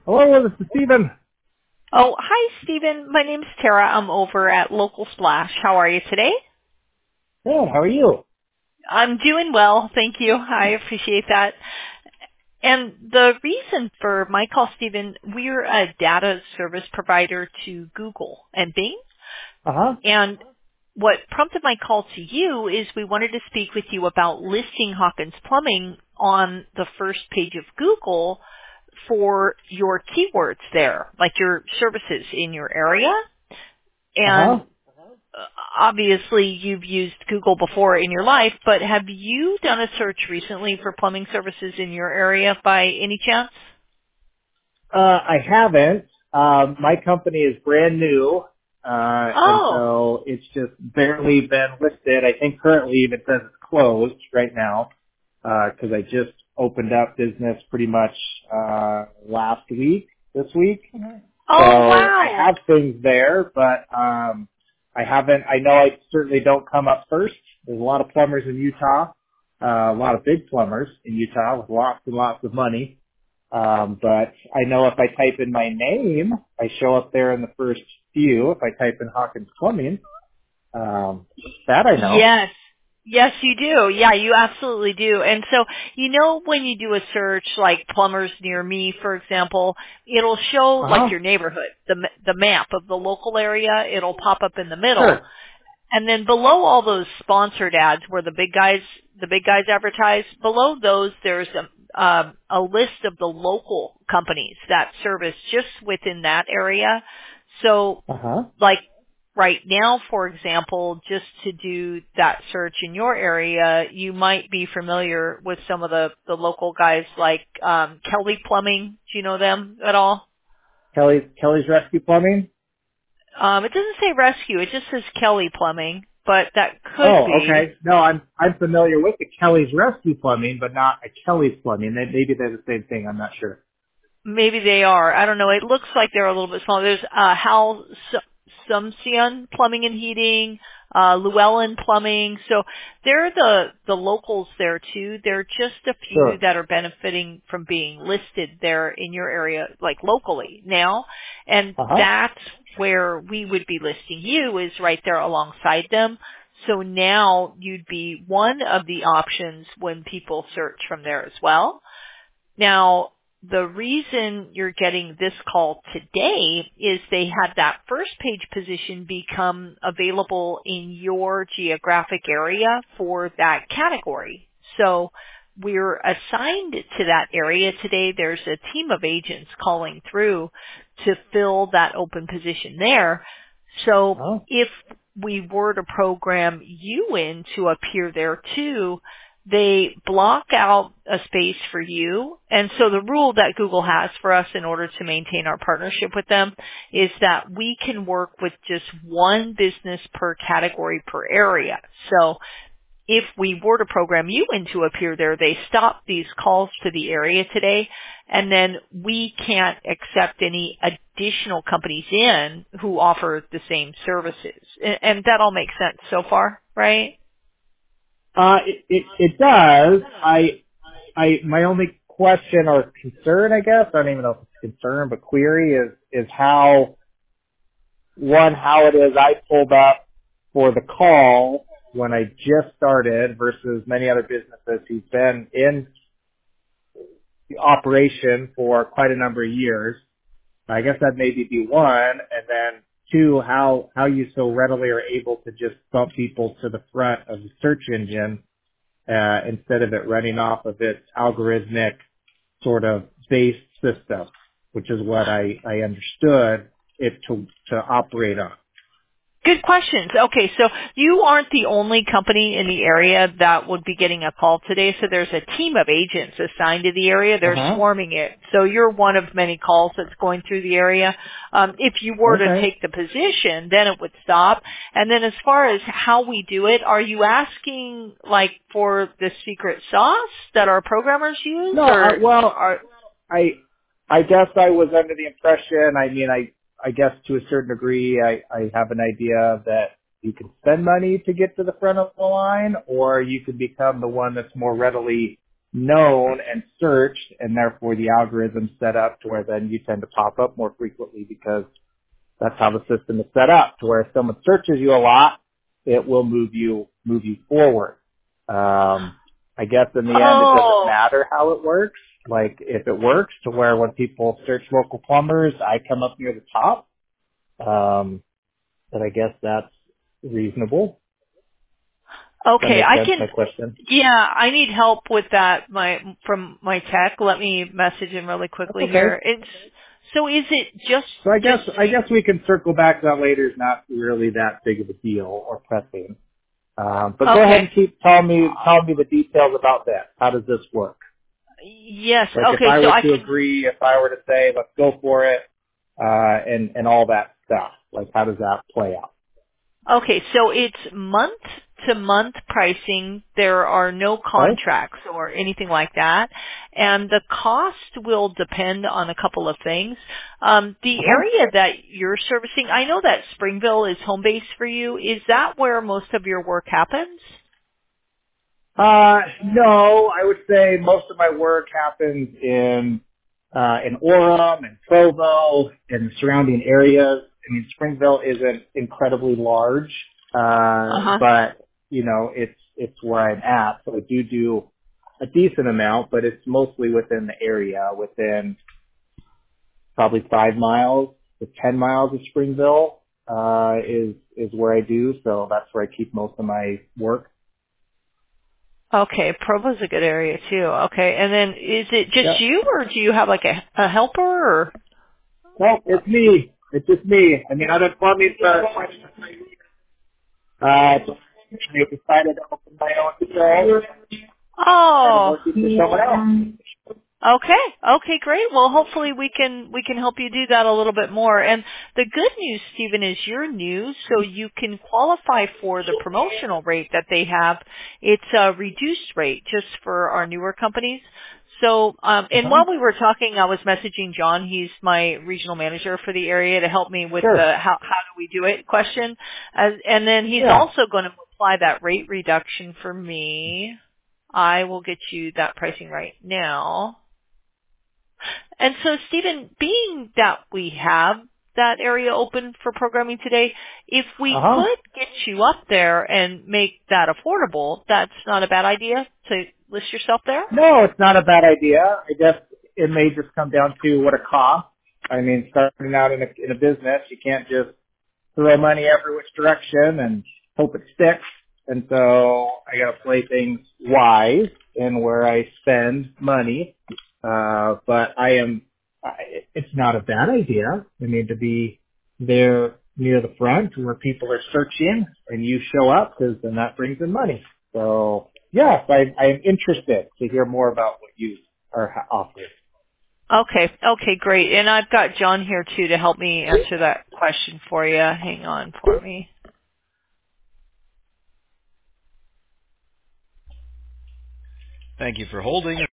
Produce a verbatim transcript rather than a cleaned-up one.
Hello, this is Stephen. Oh, hi, Stephen. My name's Tara. I'm over at Local Splash. How are you today? Good, how are you? I'm doing well. Thank you. I appreciate that. And the reason for my call, Stephen, we're a data service provider to Google and Bing. Uh-huh. And what prompted my call to you is we wanted to speak with you about listing Hawkins Plumbing on the first page of Google for your keywords there, like your services in your area. And Uh-huh. uh, obviously you've used Google before in your life, but have you done a search recently for plumbing services in your area by any chance? Uh, I haven't. Um, my company is brand new, uh, and Oh. so it's just barely been listed. I think currently it says it's closed right now, uh, cause I just opened up business pretty much, uh, last week, this week. So Oh, I wow. have things there, but, um, I haven't, I know I certainly don't come up first. There's a lot of plumbers in Utah, uh, a lot of big plumbers in Utah with lots and lots of money. Um, but I know if I type in my name, I show up there in the first few. If I type in Hawkins Plumbing, um, that I know. Yes. Yes, you do. Yeah, you absolutely do. And so, you know, when you do a search like plumbers near me, for example, it'll show Uh like huh. your neighborhood, the ma- the map of the local area. It'll pop up in the middle. Sure. And then below all those sponsored ads where the big guys, the big guys advertise, below those there's a, um, a list of the local companies that service just within that area. So Uh huh. like right now, for example, just to do that search in your area, you might be familiar with some of the, the local guys like um, Kelly Plumbing. Do you know them at all? Kelly's Kelly's Rescue Plumbing. Um, it doesn't say rescue. It just says Kelly Plumbing, but that could Oh, be. okay. No, I'm I'm familiar with the Kelly's Rescue Plumbing, but not a Kelly's Plumbing. They, maybe they're the same thing. I'm not sure. Maybe they are. I don't know. It looks like they're a little bit smaller. There's uh, Hal S- Sumsian Plumbing and Heating, uh, Llewellyn Plumbing. So they're the the locals there too. There are just a few Sure. that are benefiting from being listed there in your area, like locally now, and Uh huh. that's where we would be listing you is right there alongside them. So now you'd be one of the options when people search from there as well. Now, the reason you're getting this call today is they had that first page position become available in your geographic area for that category. So we're assigned to that area today. There's a team of agents calling through to fill that open position there. So Huh? if we were to program you in to appear there too, they block out a space for you. And so the rule that Google has for us in order to maintain our partnership with them is that we can work with just one business per category per area. So if we were to program you in to appear there, they stop these calls to the area today, and then we can't accept any additional companies in who offer the same services. And and that all makes sense so far, right? Uh, it, it it does. I I my only question or concern, I guess, I don't even know if it's concern, but query is is how one how it is I pulled up for the call when I just started versus many other businesses who've been in the operation for quite a number of years. I guess that maybe be one, and then two, how how you so readily are able to just bump people to the front of the search engine uh, instead of it running off of its algorithmic sort of base system, which is what I, I understood it to, to operate on. Good questions. Okay, so you aren't the only company in the area that would be getting a call today. So there's a team of agents assigned to the area. They're Uh-huh. swarming it. So you're one of many calls that's going through the area. Um, if you were to Okay. take the position, then it would stop. And then as far as how we do it, are you asking like for the secret sauce that our programmers use, No, I, or well, are I, I guess I was under the impression, I mean, I, I guess to a certain degree, I, I have an idea that you can spend money to get to the front of the line, or you can become the one that's more readily known and searched, and therefore the algorithm's set up to where then you tend to pop up more frequently because that's how the system is set up, to where if someone searches you a lot, it will move you move you forward. Um, I guess in the end, Oh. it doesn't matter how it works. Like if it works to where when people search local plumbers, I come up near the top. Um, but I guess that's reasonable. Okay, That I makes sense, can. my question. Yeah, I need help with that. My from my tech. Let me message him really That's quickly okay. here. It's so. Is it just? So I guess just I guess we can circle back to that later. It's not really that big of a deal or pressing. Um, but go ahead okay. and keep telling me telling me the details about that. How does this work? Yes. Like if Okay. I So were I to can. agree, if I were to say let's go for it, uh, and and all that stuff, like how does that play out? Okay, so it's month to month pricing. There are no Okay. contracts or anything like that. And the cost will depend on a couple of things. Um, the Uh huh. area that you're servicing, I know that Springville is home base for you. Is that where most of your work happens? Uh, no, I would say most of my work happens in uh, in Orem and Provo and the surrounding areas. I mean, Springville isn't incredibly large, uh, Uh-huh. but you know, it's it's where I'm at, so I do do a decent amount, but it's mostly within the area, within probably five miles to ten miles of Springville uh, is is where I do. So that's where I keep most of my work. Okay, Provo's a good area too. Okay, and then is it just Yep. you or do you have like a, a helper or? Well, it's me. It's just me. I mean, I've been plumbing for uh, I decided to open my own control and Oh. working for someone else. Okay. Okay, great. Well, hopefully we can we can help you do that a little bit more. And the good news, Stephen, is you're new, so you can qualify for the promotional rate that they have. It's a reduced rate just for our newer companies. So, um, and Uh-huh. while we were talking, I was messaging John. He's my regional manager for the area to help me with Sure. the how how do we do it question. As, and then he's Yeah. also going to apply that rate reduction for me. I will get you that pricing right now. And so, Stephen, being that we have that area open for programming today, if we Uh-huh. could get you up there and make that affordable, that's not a bad idea to list yourself there? No, it's not a bad idea. I guess it may just come down to what it costs. I mean, starting out in a, in a business, you can't just throw money every which direction and hope it sticks. And so I got to play things wise in where I spend money. Uh, but I am, I, it's not a bad idea. I mean, to be there near the front where people are searching and you show up because then that brings in money. So yes, I, I am interested to hear more about what you are ha- offering. Okay, okay, great. And I've got John here too to help me answer that question for you. Hang on for me. Thank you for holding.